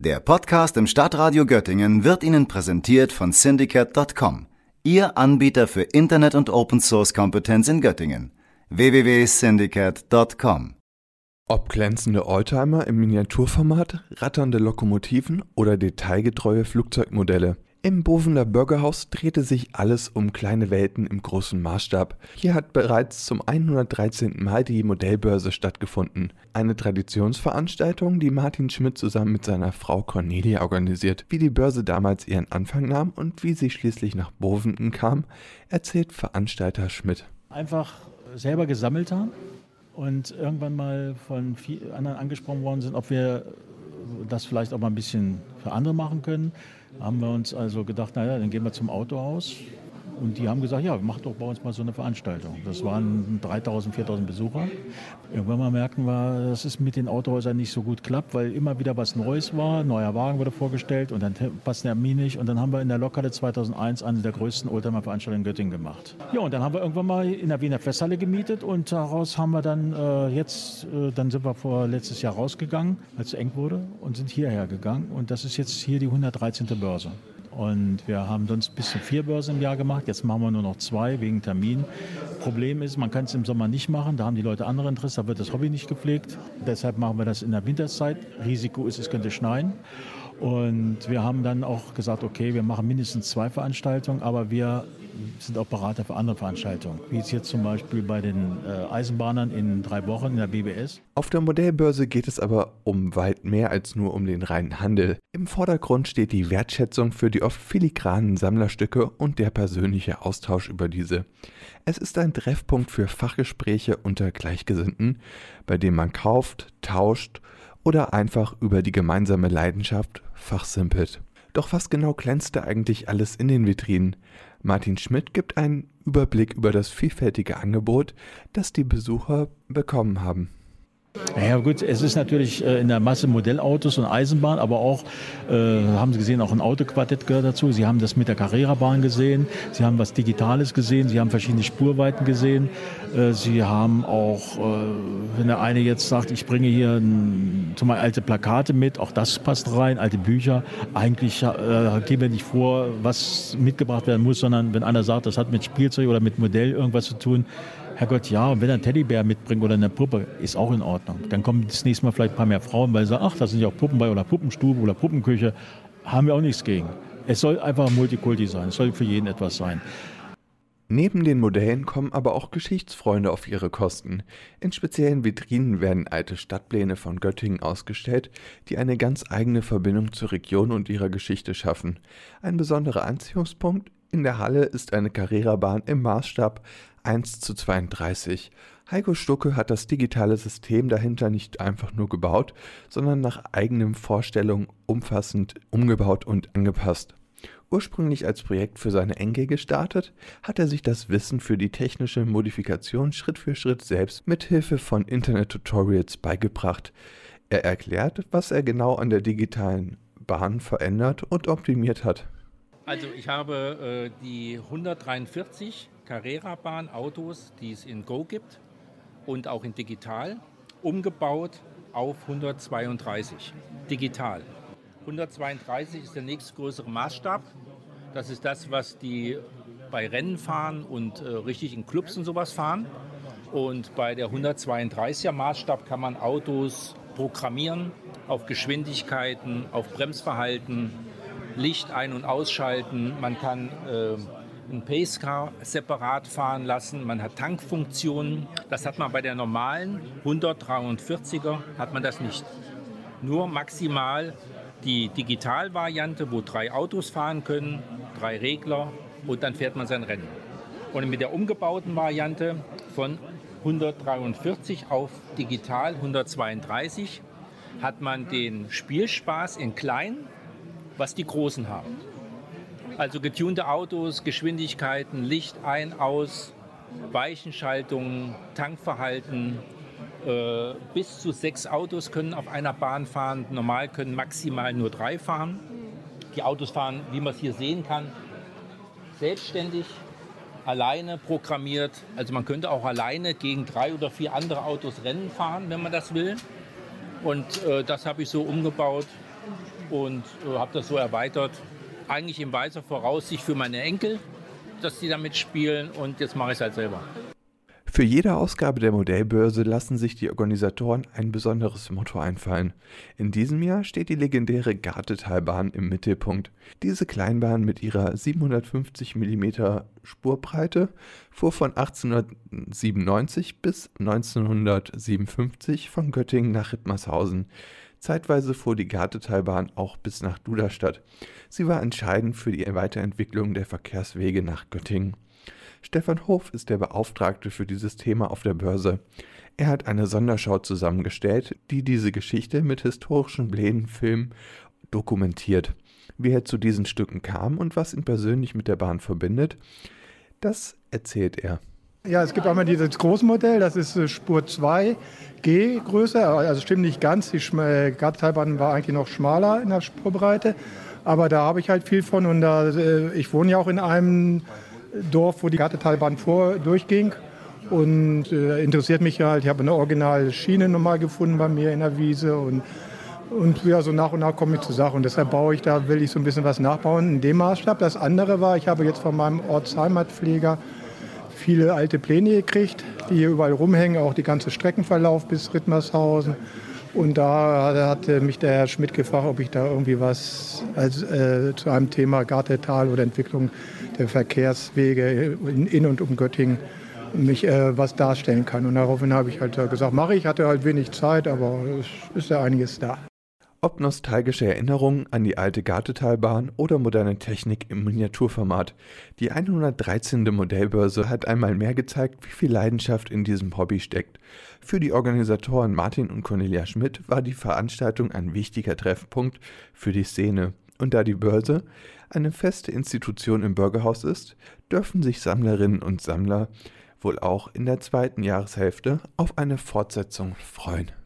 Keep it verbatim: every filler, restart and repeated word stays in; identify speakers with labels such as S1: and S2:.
S1: Der Podcast im Stadtradio Göttingen wird Ihnen präsentiert von Syndicate Punkt com, Ihr Anbieter für Internet- und Open-Source-Kompetenz in Göttingen. w w w punkt syndicate punkt com.
S2: Ob glänzende Oldtimer im Miniaturformat, ratternde Lokomotiven oder detailgetreue Flugzeugmodelle. Im Bovener Bürgerhaus drehte sich alles um kleine Welten im großen Maßstab. Hier hat bereits zum hundertdreizehnten Mal die Modellbörse stattgefunden. Eine Traditionsveranstaltung, die Martin Schmidt zusammen mit seiner Frau Cornelia organisiert. Wie die Börse damals ihren Anfang nahm und wie sie schließlich nach Bovenen kam, erzählt Veranstalter Schmidt.
S3: Einfach selber gesammelt haben und irgendwann mal von vielen anderen angesprochen worden sind, ob wir das vielleicht auch mal ein bisschen für andere machen können. Haben wir uns also gedacht, naja, dann gehen wir zum Autohaus. Und die haben gesagt, ja, mach doch bei uns mal so eine Veranstaltung. Das waren dreitausend, viertausend Besucher. Irgendwann mal merken wir, dass es mit den Autohäusern nicht so gut klappt, weil immer wieder was Neues war. Neuer Wagen wurde vorgestellt und dann passt der Termin nicht. Und dann haben wir in der Lokhalle zweitausendeins eine der größten Oldtimer-Veranstaltungen in Göttingen gemacht. Ja, und dann haben wir irgendwann mal in der Wiener Festhalle gemietet und daraus haben wir dann äh, jetzt, äh, dann sind wir vor letztes Jahr rausgegangen, als es eng wurde und sind hierher gegangen. Und das ist jetzt hier die hundertdreizehnte Börse. Und wir haben sonst bis zu vier Börsen im Jahr gemacht. Jetzt machen wir nur noch zwei wegen Termin. Problem ist, man kann es im Sommer nicht machen. Da haben die Leute andere Interesse. Da wird das Hobby nicht gepflegt. Deshalb machen wir das in der Winterzeit. Risiko ist, es könnte schneien. Und wir haben dann auch gesagt, okay, wir machen mindestens zwei Veranstaltungen, aber wir sind auch Berater für andere Veranstaltungen, wie es jetzt zum Beispiel bei den äh, Eisenbahnern in drei Wochen in der B B S.
S2: Auf der Modellbörse geht es aber um weit mehr als nur um den reinen Handel. Im Vordergrund steht die Wertschätzung für die oft filigranen Sammlerstücke und der persönliche Austausch über diese. Es ist ein Treffpunkt für Fachgespräche unter Gleichgesinnten, bei dem man kauft, tauscht oder einfach über die gemeinsame Leidenschaft fachsimpelt. Doch was genau glänzte eigentlich alles in den Vitrinen? Martin Schmidt gibt einen Überblick über das vielfältige Angebot, das die Besucher bekommen haben.
S3: Ja gut, es ist natürlich äh, in der Masse Modellautos und Eisenbahn, aber auch, äh, haben Sie gesehen, auch ein Autoquartett gehört dazu. Sie haben das mit der Carrera-Bahn gesehen, Sie haben was Digitales gesehen, Sie haben verschiedene Spurweiten gesehen. Äh, Sie haben auch, äh, wenn der eine jetzt sagt, ich bringe hier ein, zum Beispiel alte Plakate mit, auch das passt rein, alte Bücher. Eigentlich äh, geben wir nicht vor, was mitgebracht werden muss, sondern wenn einer sagt, das hat mit Spielzeug oder mit Modell irgendwas zu tun, Herrgott, ja, und wenn er einen Teddybär mitbringt oder eine Puppe, ist auch in Ordnung. Dann kommen das nächste Mal vielleicht ein paar mehr Frauen, weil sie sagen, ach, da sind ja auch Puppen bei oder Puppenstube oder Puppenküche. Haben wir auch nichts gegen. Es soll einfach Multikulti sein, es soll für jeden etwas sein.
S2: Neben den Modellen kommen aber auch Geschichtsfreunde auf ihre Kosten. In speziellen Vitrinen werden alte Stadtpläne von Göttingen ausgestellt, die eine ganz eigene Verbindung zur Region und ihrer Geschichte schaffen. Ein besonderer Anziehungspunkt in der Halle ist eine Carrera-Bahn im Maßstab eins zu zweiunddreißig. Heiko Stucke hat das digitale System dahinter nicht einfach nur gebaut, sondern nach eigenen Vorstellungen umfassend umgebaut und angepasst. Ursprünglich als Projekt für seine Enkel gestartet, hat er sich das Wissen für die technische Modifikation Schritt für Schritt selbst mit Hilfe von Internet-Tutorials beigebracht. Er erklärt, was er genau an der digitalen Bahn verändert und optimiert hat.
S4: Also ich habe äh, die hundertdreiundvierzig Carrera-Bahn-Autos, die es in Go gibt und auch in Digital, umgebaut auf hundertzweiunddreißig. Digital. hundertzweiunddreißig ist der nächstgrößere Maßstab. Das ist das, was die bei Rennen fahren und äh, richtig in Clubs und sowas fahren. Und bei der hundertzweiunddreißiger Maßstab kann man Autos programmieren auf Geschwindigkeiten, auf Bremsverhalten, Licht ein- und ausschalten. Man kann äh, ein Pacecar separat fahren lassen. Man hat Tankfunktionen. Das hat man bei der normalen hundertdreiundvierziger hat man das nicht. Nur maximal die Digitalvariante, wo drei Autos fahren können, drei Regler und dann fährt man sein Rennen. Und mit der umgebauten Variante von hundertdreiundvierzig auf digital hundertzweiunddreißig hat man den Spielspaß in klein, was die Großen haben. Also getunte Autos, Geschwindigkeiten, Licht ein, aus, Weichenschaltungen, Tankverhalten. Äh, bis zu sechs Autos können auf einer Bahn fahren. Normal können maximal nur drei fahren. Die Autos fahren, wie man es hier sehen kann, selbstständig, alleine programmiert. Also man könnte auch alleine gegen drei oder vier andere Autos Rennen fahren, wenn man das will. Und äh, das habe ich so umgebaut. und äh, habe das so erweitert. Eigentlich in weiser Voraussicht für meine Enkel, dass die damit spielen, und jetzt mache ich es halt selber.
S2: Für jede Ausgabe der Modellbörse lassen sich die Organisatoren ein besonderes Motto einfallen. In diesem Jahr steht die legendäre Gartetalbahn im Mittelpunkt. Diese Kleinbahn mit ihrer siebenhundertfünfzig Millimeter Spurbreite fuhr von achtzehnhundertsiebenundneunzig bis neunzehnhundertsiebenundfünfzig von Göttingen nach Rittmarshausen. Zeitweise fuhr die Gartetalbahn auch bis nach Duderstadt. Sie war entscheidend für die Weiterentwicklung der Verkehrswege nach Göttingen. Stefan Hof ist der Beauftragte für dieses Thema auf der Börse. Er hat eine Sonderschau zusammengestellt, die diese Geschichte mit historischen Plänen-Filmen dokumentiert. Wie er zu diesen Stücken kam und was ihn persönlich mit der Bahn verbindet, das erzählt er.
S5: Ja, es gibt einmal dieses Großmodell, das ist Spur zwei G Größe, also stimmt nicht ganz, die Gartetalbahn war eigentlich noch schmaler in der Spurbreite, aber da habe ich halt viel von, und da, ich wohne ja auch in einem Dorf, wo die Gartetalbahn vor durchging, und äh, interessiert mich halt, ich habe eine originale Schiene nochmal gefunden bei mir in der Wiese, und, und ja, so nach und nach komme ich zur Sache, und deshalb baue ich da, will ich so ein bisschen was nachbauen in dem Maßstab. Das andere war, ich habe jetzt von meinem Ortsheimatpfleger viele alte Pläne gekriegt, die hier überall rumhängen, auch die ganze Streckenverlauf bis Rittmarshausen. Und da hat mich der Herr Schmidt gefragt, ob ich da irgendwie was als, äh, zu einem Thema Gartetal oder Entwicklung der Verkehrswege in, in und um Göttingen mich äh, was darstellen kann. Und daraufhin habe ich halt gesagt, mache ich. Hatte halt wenig Zeit, aber es ist ja einiges da.
S2: Ob nostalgische Erinnerungen an die alte Gartetalbahn oder moderne Technik im Miniaturformat. Die hundertdreizehnte Modellbörse hat einmal mehr gezeigt, wie viel Leidenschaft in diesem Hobby steckt. Für die Organisatoren Martin und Cornelia Schmidt war die Veranstaltung ein wichtiger Treffpunkt für die Szene. Und da die Börse eine feste Institution im Bürgerhaus ist, dürfen sich Sammlerinnen und Sammler wohl auch in der zweiten Jahreshälfte auf eine Fortsetzung freuen.